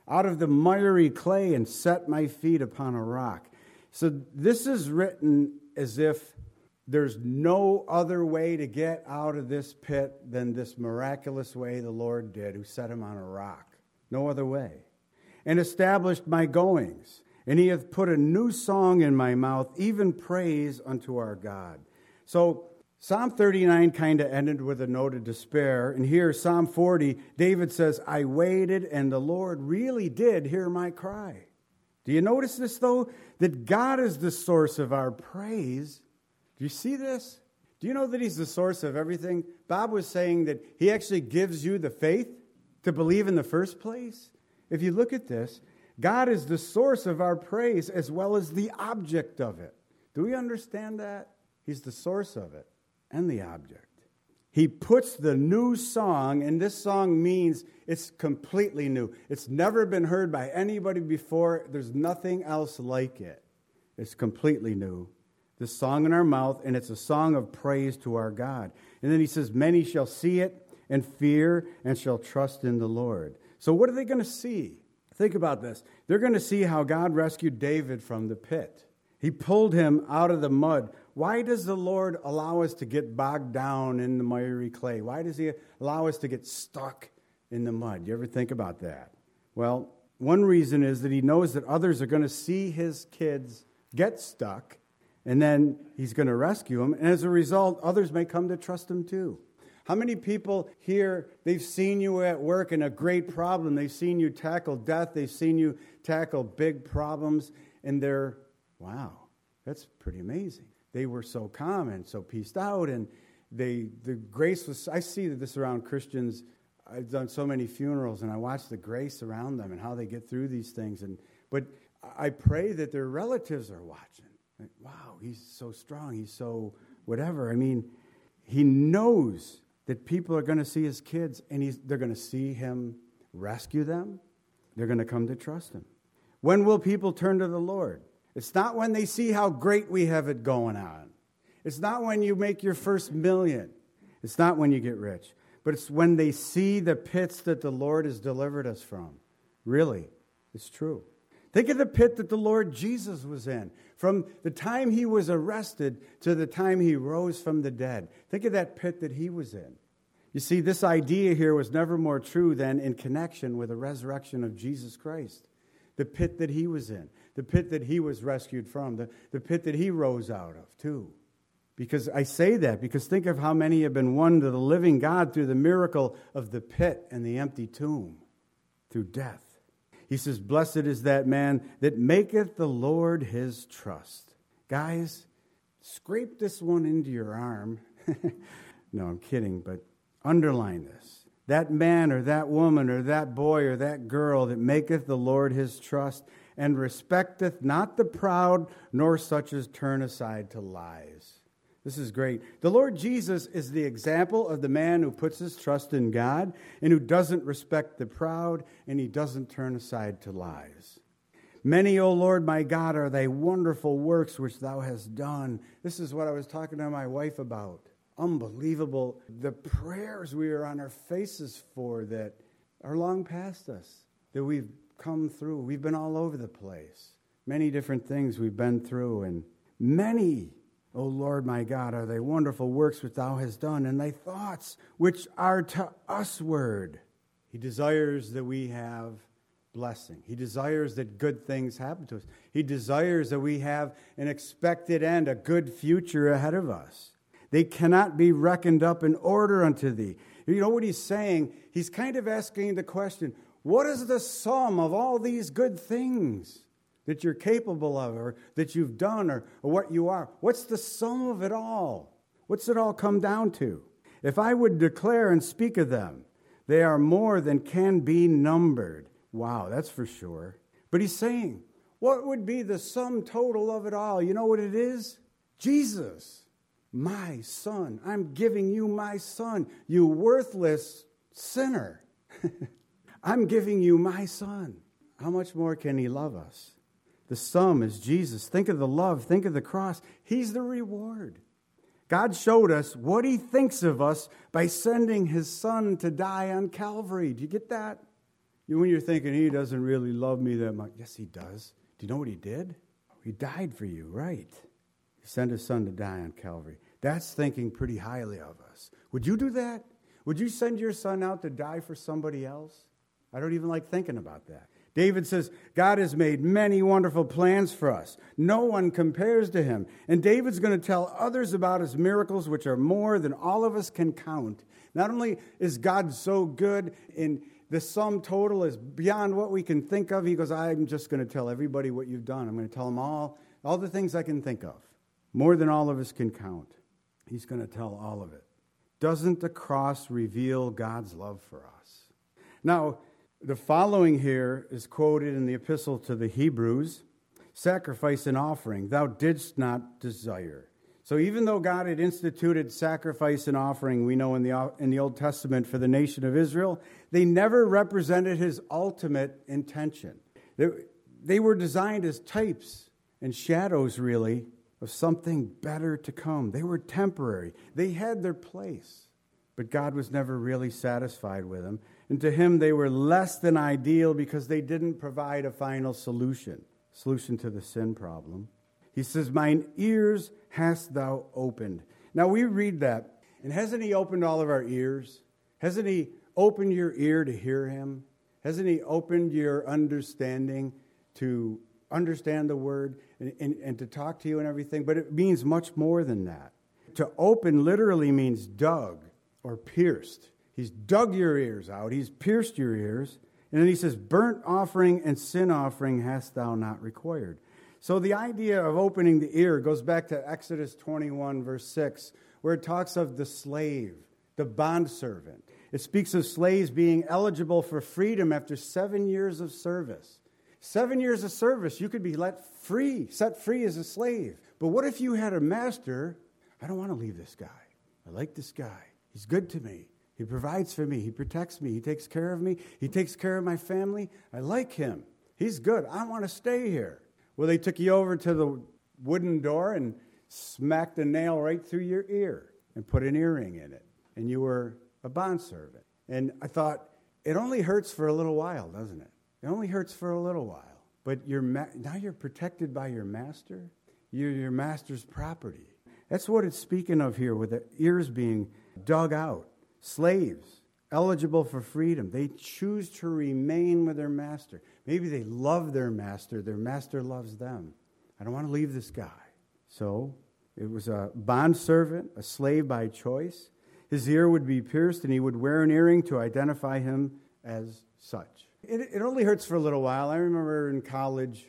out of the miry clay and set my feet upon a rock. So this is written as if there's no other way to get out of this pit than this miraculous way the Lord did, who set him on a rock. No other way. And established my goings. And he hath put a new song in my mouth, even praise unto our God. So Psalm 39 kind of ended with a note of despair. And here, Psalm 40, David says, I waited, and the Lord really did hear my cry. Do you notice this, though? That God is the source of our praise. Do you see this? Do you know that he's the source of everything? Bob was saying that he actually gives you the faith to believe in the first place. If you look at this, God is the source of our praise as well as the object of it. Do we understand that? He's the source of it and the object. He puts the new song, and this song means it's completely new. It's never been heard by anybody before. There's nothing else like it. It's completely new. This song in our mouth, and it's a song of praise to our God. And then he says, many shall see it and fear and shall trust in the Lord. So what are they going to see? Think about this. They're going to see how God rescued David from the pit. He pulled him out of the mud. Why does the Lord allow us to get bogged down in the miry clay? Why does he allow us to get stuck in the mud? You ever think about that? Well, one reason is that he knows that others are going to see his kids get stuck, and then he's going to rescue them. And as a result, others may come to trust him too. How many people here, they've seen you at work in a great problem. They've seen you tackle death. They've seen you tackle big problems. And they're, wow, that's pretty amazing. They were so calm and so peaced out. And the grace was, I see this around Christians. I've done so many funerals, and I watch the grace around them and how they get through these things. But I pray that their relatives are watching. Like, wow, he's so strong. He's so whatever. I mean, he knows that people are going to see his kids, and they're going to see him rescue them. They're going to come to trust him. When will people turn to the Lord? It's not when they see how great we have it going on. It's not when you make your first million. It's not when you get rich. But it's when they see the pits that the Lord has delivered us from. Really, it's true. Think of the pit that the Lord Jesus was in. From the time he was arrested to the time he rose from the dead. Think of that pit that he was in. You see, this idea here was never more true than in connection with the resurrection of Jesus Christ. The pit that he was in. The pit that he was rescued from. The pit that he rose out of, too. Because I say that because think of how many have been won to the living God through the miracle of the pit and the empty tomb. Through death. He says, blessed is that man that maketh the Lord his trust. Guys, scrape this one into your arm. No, I'm kidding, but underline this. That man or that woman or that boy or that girl that maketh the Lord his trust and respecteth not the proud, nor such as turn aside to lies. This is great. The Lord Jesus is the example of the man who puts his trust in God and who doesn't respect the proud and he doesn't turn aside to lies. Many, O Lord, my God, are thy wonderful works which thou hast done. This is what I was talking to my wife about. Unbelievable. The prayers we are on our faces for that are long past us, that we've come through. We've been all over the place. Many different things we've been through, and many, O Lord my God, are thy wonderful works which thou hast done, and thy thoughts which are to usward. He desires that we have blessing. He desires that good things happen to us. He desires that we have an expected end, a good future ahead of us. They cannot be reckoned up in order unto thee. You know what he's saying? He's kind of asking the question, what is the sum of all these good things that you're capable of or that you've done or what you are? What's the sum of it all? What's it all come down to? If I would declare and speak of them, they are more than can be numbered. Wow, that's for sure. But he's saying, what would be the sum total of it all? You know what it is? Jesus, my son. I'm giving you my son, you worthless sinner. I'm giving you my son. How much more can he love us? The sum is Jesus. Think of the love. Think of the cross. He's the reward. God showed us what he thinks of us by sending his son to die on Calvary. Do you get that? When you're thinking, he doesn't really love me that much. Yes, he does. Do you know what he did? He died for you, right? He sent his son to die on Calvary. That's thinking pretty highly of us. Would you do that? Would you send your son out to die for somebody else? I don't even like thinking about that. David says, God has made many wonderful plans for us. No one compares to him. And David's going to tell others about his miracles, which are more than all of us can count. Not only is God so good, and the sum total is beyond what we can think of, he goes, I'm just going to tell everybody what you've done. I'm going to tell them all the things I can think of. More than all of us can count. He's going to tell all of it. Doesn't the cross reveal God's love for us? Now, the following here is quoted in the epistle to the Hebrews, sacrifice and offering thou didst not desire. So even though God had instituted sacrifice and offering, we know in the Old Testament for the nation of Israel, they never represented his ultimate intention. They were designed as types and shadows, really, of something better to come. They were temporary. They had their place. But God was never really satisfied with them. And to him, they were less than ideal because they didn't provide a final solution to the sin problem. He says, mine ears hast thou opened. Now we read that, and hasn't he opened all of our ears? Hasn't he opened your ear to hear him? Hasn't he opened your understanding to understand the word and to talk to you and everything? But it means much more than that. To open literally means dug or pierced. He's dug your ears out. He's pierced your ears. And then he says, burnt offering and sin offering hast thou not required. So the idea of opening the ear goes back to Exodus 21, verse 6, where it talks of the slave, the bondservant. It speaks of slaves being eligible for freedom after 7 years of service. 7 years of service, you could be set free as a slave. But what if you had a master? I don't want to leave this guy. I like this guy. He's good to me. He provides for me. He protects me. He takes care of me. He takes care of my family. I like him. He's good. I want to stay here. Well, they took you over to the wooden door and smacked a nail right through your ear and put an earring in it. And you were a bondservant. And I thought, it only hurts for a little while, doesn't it? It only hurts for a little while. But now you're protected by your master. You're your master's property. That's what it's speaking of here with the ears being dug out. Slaves, eligible for freedom. They choose to remain with their master. Maybe they love their master. Their master loves them. I don't want to leave this guy. So it was a bondservant, a slave by choice. His ear would be pierced, and he would wear an earring to identify him as such. It only hurts for a little while. I remember in college,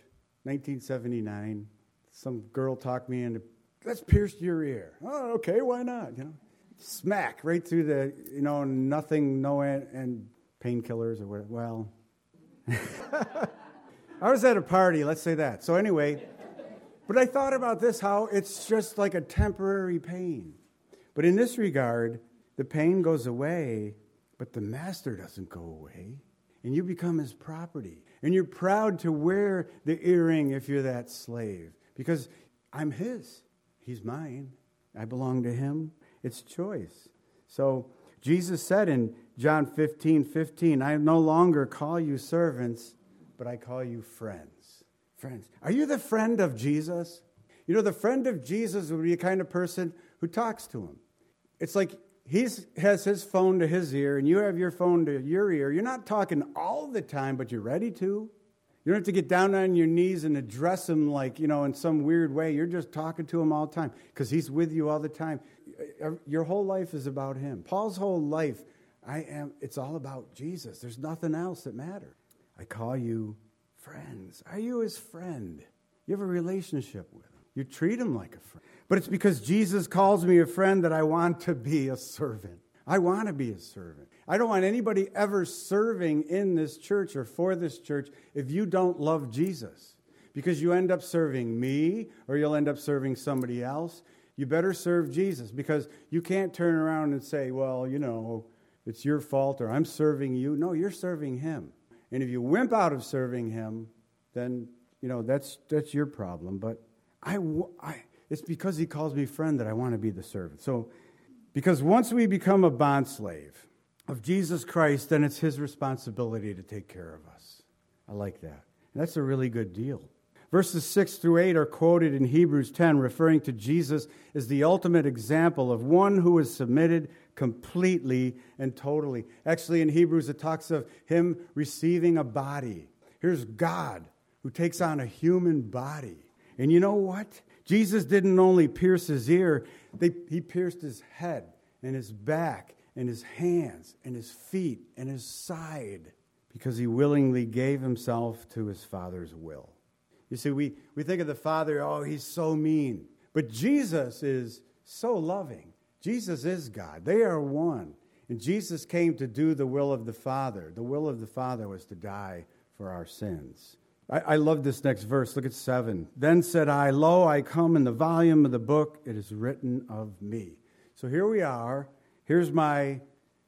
1979, some girl talked me into, let's pierce your ear. Oh, okay, why not? Smack right through the, nothing, no and painkillers or whatever. Well, I was at a party, let's say that. So anyway, but I thought about this, how it's just like a temporary pain. But in this regard, the pain goes away, but the master doesn't go away. And you become his property. And you're proud to wear the earring if you're that slave. Because I'm his. He's mine. I belong to him. It's choice. So Jesus said in John 15:15, I no longer call you servants, but I call you friends. Friends. Are you the friend of Jesus? The friend of Jesus would be a kind of person who talks to him. It's like he has his phone to his ear, and you have your phone to your ear. You're not talking all the time, but you're ready to. You don't have to get down on your knees and address him like, in some weird way. You're just talking to him all the time because he's with you all the time. Your whole life is about him. Paul's whole life, it's all about Jesus. There's nothing else that matters. I call you friends. Are you his friend? You have a relationship with him. You treat him like a friend. But it's because Jesus calls me a friend that I want to be a servant. I want to be a servant. I don't want anybody ever serving in this church or for this church if you don't love Jesus. Because you end up serving me or you'll end up serving somebody else. You better serve Jesus because you can't turn around and say, well, it's your fault or I'm serving you. No, you're serving him. And if you wimp out of serving him, then, that's your problem. But it's because he calls me friend that I want to be the servant. So, because once we become a bond slave, of Jesus Christ, then it's his responsibility to take care of us. I like that. And that's a really good deal. Verses 6 through 8 are quoted in Hebrews 10, referring to Jesus as the ultimate example of one who is submitted completely and totally. Actually, in Hebrews, it talks of him receiving a body. Here's God who takes on a human body. And you know what? Jesus didn't only pierce his ear, he pierced his head and his back and his hands and his feet and his side because he willingly gave himself to his Father's will. You see, we think of the Father, oh, he's so mean. But Jesus is so loving. Jesus is God. They are one. And Jesus came to do the will of the Father. The will of the Father was to die for our sins. I love this next verse. Look at 7. Then said I, Lo, I come in the volume of the book. It is written of me. So here we are. Here's my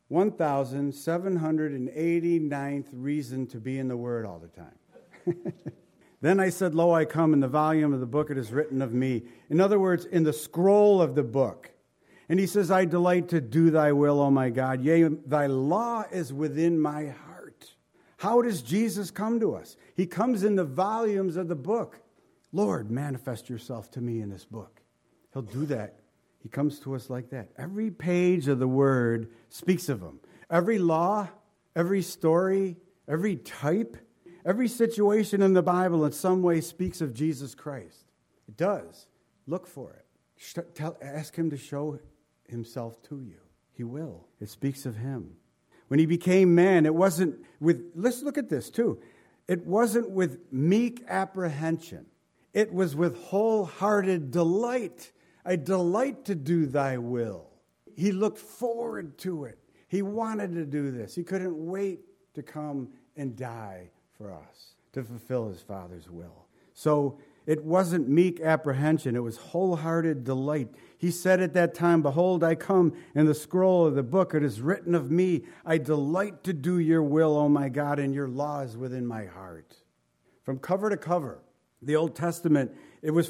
1,789th reason to be in the Word all the time. Then I said, Lo, I come in the volume of the book. It is written of me. In other words, in the scroll of the book. And he says, I delight to do thy will, O my God. Yea, thy law is within my heart. How does Jesus come to us? He comes in the volumes of the book. Lord, manifest yourself to me in this book. He'll do that. He comes to us like that. Every page of the Word speaks of him. Every law, every story, every type, every situation in the Bible in some way speaks of Jesus Christ. It does. Look for it. Ask him to show himself to you. He will. It speaks of him. When he became man, it wasn't with, let's look at this too. It wasn't with meek apprehension. It was with wholehearted delight. I delight to do thy will. He looked forward to it. He wanted to do this. He couldn't wait to come and die for us, to fulfill his Father's will. So it wasn't meek apprehension. It was wholehearted delight. He said at that time, Behold, I come in the scroll of the book. It is written of me. I delight to do your will, O my God, and your law is within my heart. From cover to cover, the Old Testament, it was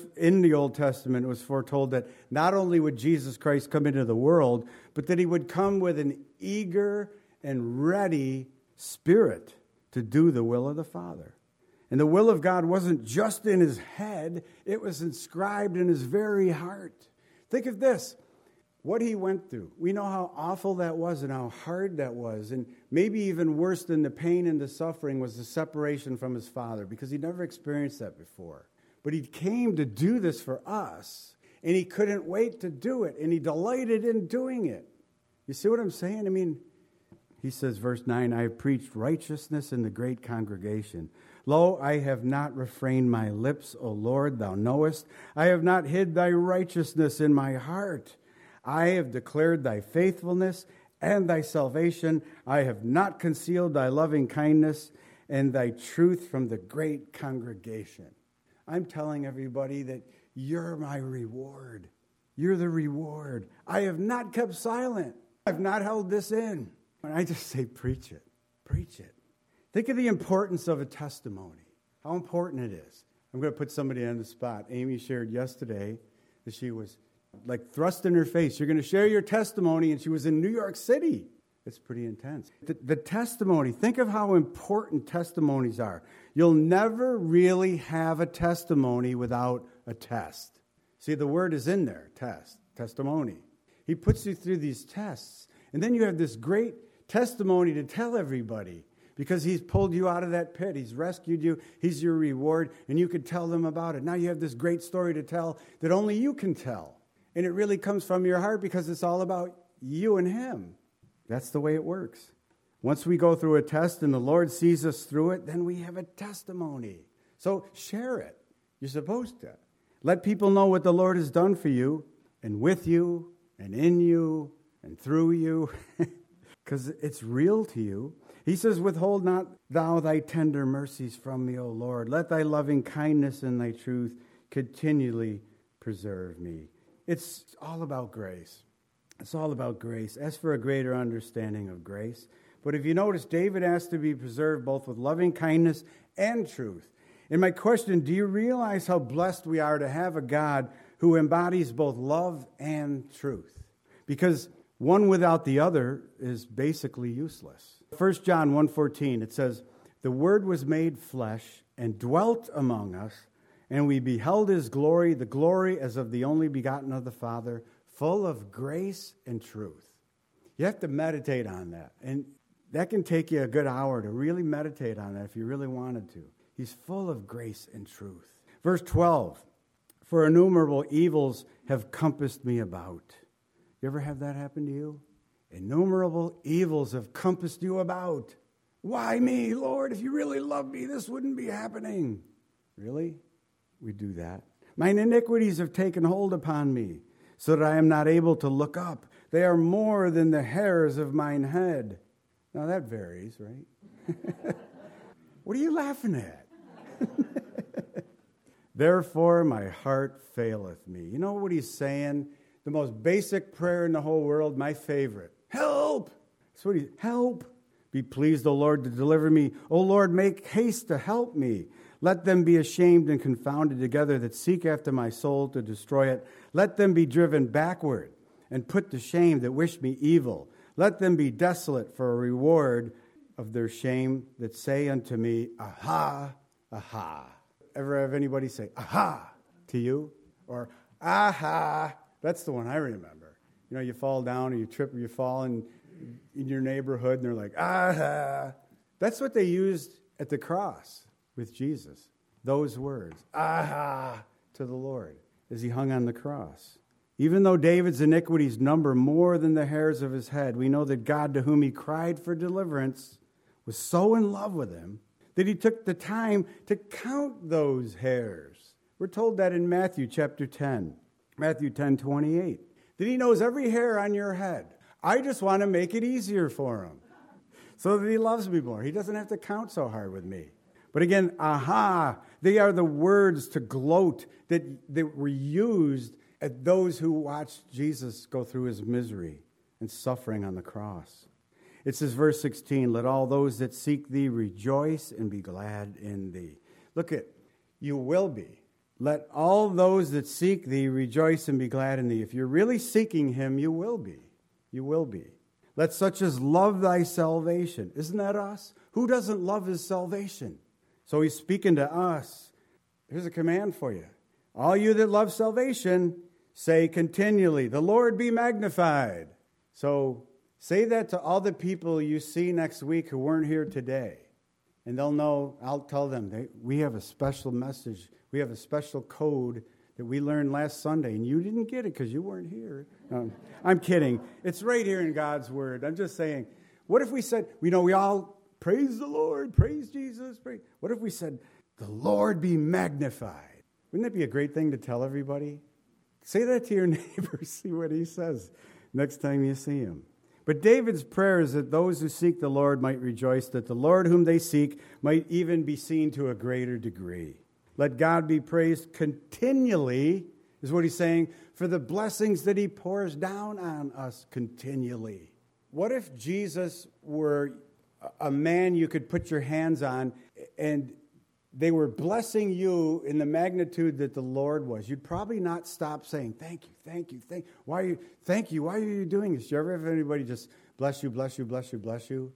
foretold that not only would Jesus Christ come into the world, but that he would come with an eager and ready spirit to do the will of the Father. And the will of God wasn't just in his head, it was inscribed in his very heart. Think of this, what he went through. We know how awful that was and how hard that was. And maybe even worse than the pain and the suffering was the separation from his Father, because he'd never experienced that before. But he came to do this for us, and he couldn't wait to do it, and he delighted in doing it. You see what I'm saying? I mean, he says, verse 9, I have preached righteousness in the great congregation. Lo, I have not refrained my lips, O Lord, thou knowest. I have not hid thy righteousness in my heart. I have declared thy faithfulness and thy salvation. I have not concealed thy loving kindness and thy truth from the great congregation. I'm telling everybody that you're my reward. You're the reward. I have not kept silent. I've not held this in. And I just say, preach it. Preach it. Think of the importance of a testimony, how important it is. I'm going to put somebody on the spot. Amy shared yesterday that she was like thrust in her face. You're going to share your testimony, and she was in New York City. It's pretty intense. The testimony, think of how important testimonies are. You'll never really have a testimony without a test. See, the word is in there, test, testimony. He puts you through these tests, and then you have this great testimony to tell everybody. Because he's pulled you out of that pit. He's rescued you. He's your reward. And you could tell them about it. Now you have this great story to tell that only you can tell. And it really comes from your heart because it's all about you and him. That's the way it works. Once we go through a test and the Lord sees us through it, then we have a testimony. So share it. You're supposed to. Let people know what the Lord has done for you and with you and in you and through you. Because it's real to you. He says, withhold not thou thy tender mercies from me, O Lord. Let thy loving kindness and thy truth continually preserve me. It's all about grace. It's all about grace. As for a greater understanding of grace. But if you notice, David asked to be preserved both with loving kindness and truth. And my question, do you realize how blessed we are to have a God who embodies both love and truth? Because One without the other is basically useless. 1 John 1:14, it says, "The Word was made flesh and dwelt among us, and we beheld his glory, the glory as of the only begotten of the Father, full of grace and truth." You have to meditate on that. And that can take you a good hour to really meditate on that if you really wanted to. He's full of grace and truth. Verse 12, "For innumerable evils have compassed me about." You ever have that happen to you? Innumerable evils have compassed you about. Why me, Lord? If you really loved me, this wouldn't be happening. Really? We do that. "Mine iniquities have taken hold upon me, so that I am not able to look up. They are more than the hairs of mine head." Now that varies, right? What are you laughing at? "Therefore my heart faileth me." You know what he's saying? The most basic prayer in the whole world, my favorite. Help! That's what help. "Be pleased, O Lord, to deliver me. O Lord, make haste to help me. Let them be ashamed and confounded together that seek after my soul to destroy it. Let them be driven backward and put to shame that wish me evil. Let them be desolate for a reward of their shame that say unto me, Aha, aha." Ever have anybody say, aha, to you? Or, aha. That's the one I remember. You know, you fall down or you trip or you fall in your neighborhood and they're like, aha. That's what they used at the cross with Jesus. Those words, aha, to the Lord as he hung on the cross. Even though David's iniquities number more than the hairs of his head, we know that God, to whom he cried for deliverance, was so in love with him that he took the time to count those hairs. We're told that in Matthew chapter 10, Matthew 10:28, that he knows every hair on your head. I just want to make it easier for him so that he loves me more. He doesn't have to count so hard with me. But again, aha, they are the words to gloat that were used at those who watched Jesus go through his misery and suffering on the cross. It says, verse 16, "Let all those that seek thee rejoice and be glad in thee." Look at, you will be. Let all those that seek thee rejoice and be glad in thee. If you're really seeking him, you will be. You will be. "Let such as love thy salvation." Isn't that us? Who doesn't love his salvation? So he's speaking to us. Here's a command for you. "All you that love salvation, say continually, the Lord be magnified." So say that to all the people you see next week who weren't here today. And they'll know, I'll tell them, we have a special message. We have a special code that we learned last Sunday, and you didn't get it because you weren't here. I'm kidding. It's right here in God's Word. I'm just saying, what if we said, we all praise the Lord, praise Jesus, praise. What if we said, the Lord be magnified? Wouldn't that be a great thing to tell everybody? Say that to your neighbor, see what he says next time you see him. But David's prayer is that those who seek the Lord might rejoice, that the Lord whom they seek might even be seen to a greater degree. Let God be praised continually, is what he's saying, for the blessings that he pours down on us continually. What if Jesus were a man you could put your hands on and they were blessing you in the magnitude that the Lord was? You'd probably not stop saying, thank you, thank you, thank you. Why are you doing this? Do you ever have anybody just bless you, bless you, bless you, bless you?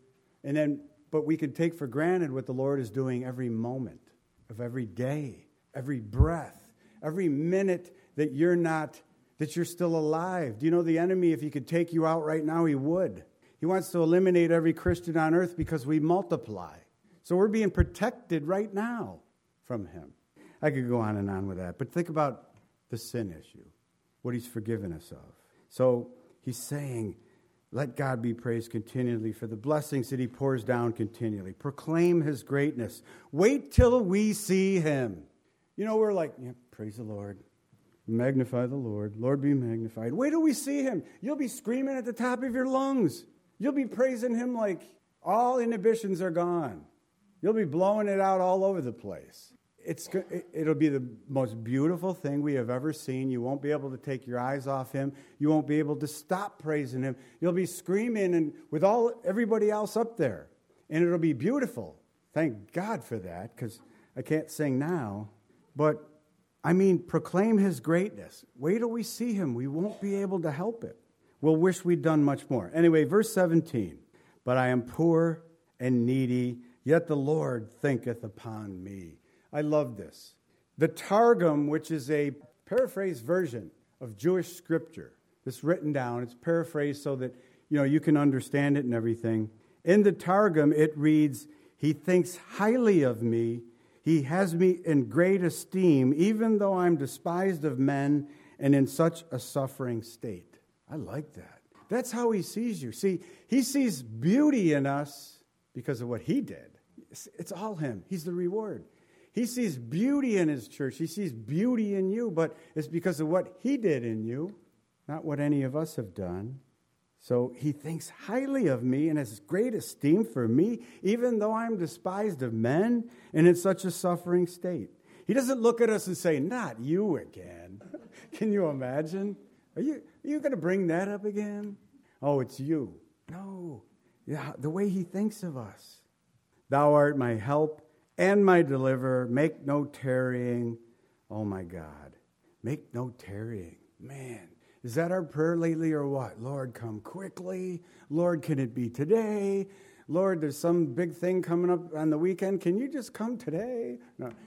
But we can take for granted what the Lord is doing every moment of every day, every breath, every minute that you're still alive. Do you know the enemy, if he could take you out right now, he would. He wants to eliminate every Christian on earth because we multiply. So we're being protected right now from him. I could go on and on with that, but think about the sin issue, what he's forgiven us of. So he's saying, let God be praised continually for the blessings that he pours down continually. Proclaim his greatness. Wait till we see him. You know, we're like, yeah, praise the Lord. Magnify the Lord. Lord be magnified. Wait till we see him. You'll be screaming at the top of your lungs. You'll be praising him like all inhibitions are gone. You'll be blowing it out all over the place. It'll be the most beautiful thing we have ever seen. You won't be able to take your eyes off him. You won't be able to stop praising him. You'll be screaming and with everybody else up there. And it'll be beautiful. Thank God for that, because I can't sing now. But, proclaim his greatness. Wait till we see him. We won't be able to help it. we'll wish we'd done much more. Anyway, verse 17. But I am poor and needy, yet the Lord thinketh upon me. I love this. The Targum, which is a paraphrased version of Jewish scripture, it's written down, it's paraphrased so that you can understand it and everything. In the Targum, it reads, He thinks highly of me. He has me in great esteem, even though I'm despised of men and in such a suffering state. I like that. That's how He sees you. See, He sees beauty in us because of what He did. It's all Him. He's the reward. He sees beauty in His church. He sees beauty in you, but it's because of what He did in you, not what any of us have done. So He thinks highly of me and has great esteem for me, even though I'm despised of men and in such a suffering state. He doesn't look at us and say, not you again. Can you imagine? Are you going to bring that up again? Oh, it's you. No. Yeah, the way He thinks of us. Thou art my help and my deliverer. Make no tarrying. Oh, my God. Make no tarrying. Man. Is that our prayer lately or what? Lord, come quickly. Lord, can it be today? Lord, there's some big thing coming up on the weekend. Can you just come today?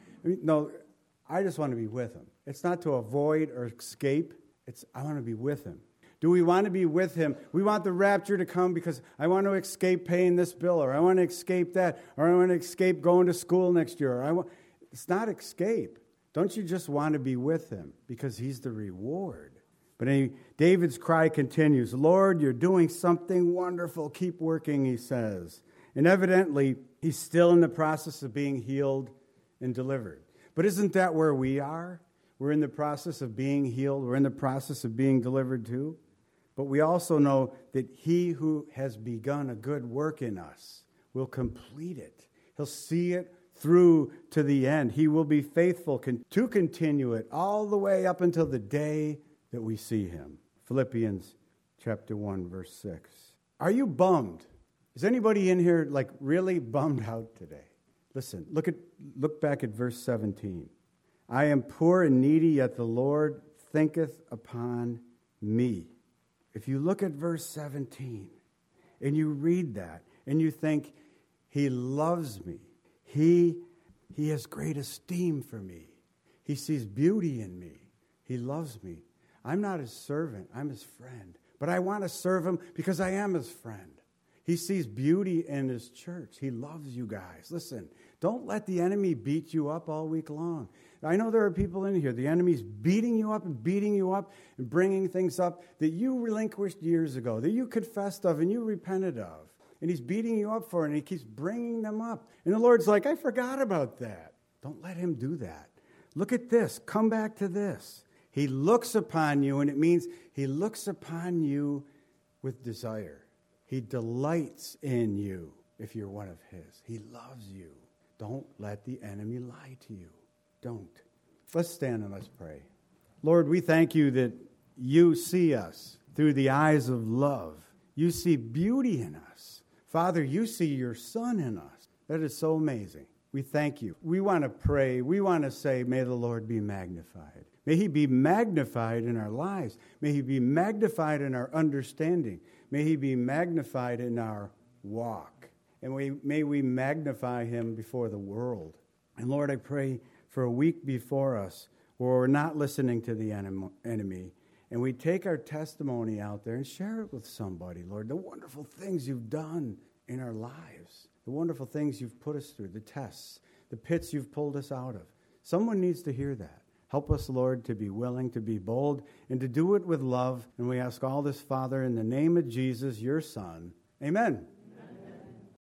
No, I just want to be with Him. It's not to avoid or escape. I want to be with Him. Do we want to be with Him? We want the rapture to come because I want to escape paying this bill, or I want to escape that, or I want to escape going to school next year. It's not escape. Don't you just want to be with Him because He's the reward? But David's cry continues, Lord, you're doing something wonderful. Keep working, he says. And evidently, he's still in the process of being healed and delivered. But isn't that where we are? We're in the process of being healed. We're in the process of being delivered too. But we also know that He who has begun a good work in us will complete it. He'll see it through to the end. He will be faithful to continue it all the way up until the day that we see Him. Philippians chapter 1, verse 6. Are you bummed? Is anybody in here really bummed out today? Listen, look back at verse 17. I am poor and needy, yet the Lord thinketh upon me. If you look at verse 17 and you read that and you think, He loves me. He has great esteem for me. He sees beauty in me. He loves me. I'm not His servant. I'm His friend. But I want to serve Him because I am His friend. He sees beauty in His church. He loves you guys. Listen, don't let the enemy beat you up all week long. I know there are people in here. The enemy's beating you up and bringing things up that you relinquished years ago, that you confessed of and you repented of. And he's beating you up for it, and he keeps bringing them up. And the Lord's like, I forgot about that. Don't let him do that. Look at this. Come back to this. He looks upon you, and it means He looks upon you with desire. He delights in you if you're one of His. He loves you. Don't let the enemy lie to you. Don't. Let's stand and let's pray. Lord, we thank You that You see us through the eyes of love. You see beauty in us. Father, You see Your Son in us. That is so amazing. We thank You. We want to pray. We want to say, may the Lord be magnified. May He be magnified in our lives. May He be magnified in our understanding. May He be magnified in our walk. And may we magnify Him before the world. And Lord, I pray for a week before us where we're not listening to the enemy. And we take our testimony out there and share it with somebody, Lord. The wonderful things You've done in our lives. The wonderful things You've put us through. The tests. The pits You've pulled us out of. Someone needs to hear that. Help us, Lord, to be willing, to be bold, and to do it with love. And we ask all this, Father, in the name of Jesus, Your Son. Amen.